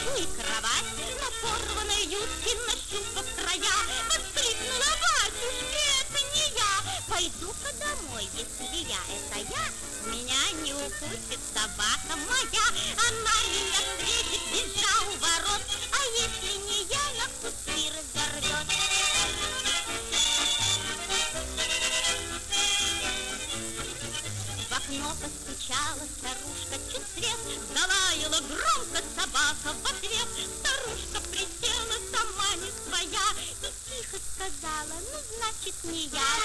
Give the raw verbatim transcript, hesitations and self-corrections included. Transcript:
ни кровать, на порванной юбке нащупав края, воскликнула: батюшки, это не я. Пойду-ка домой, если я это я, меня не укусит собака моя. Она меня встретит, визжа у ворот, а если не я, на куски разорвет. В окно постучала старушка чуть свет, залаяла громко собака в ответ. Старушка присела, сама не своя, и тихо сказала: ну, значит, не я.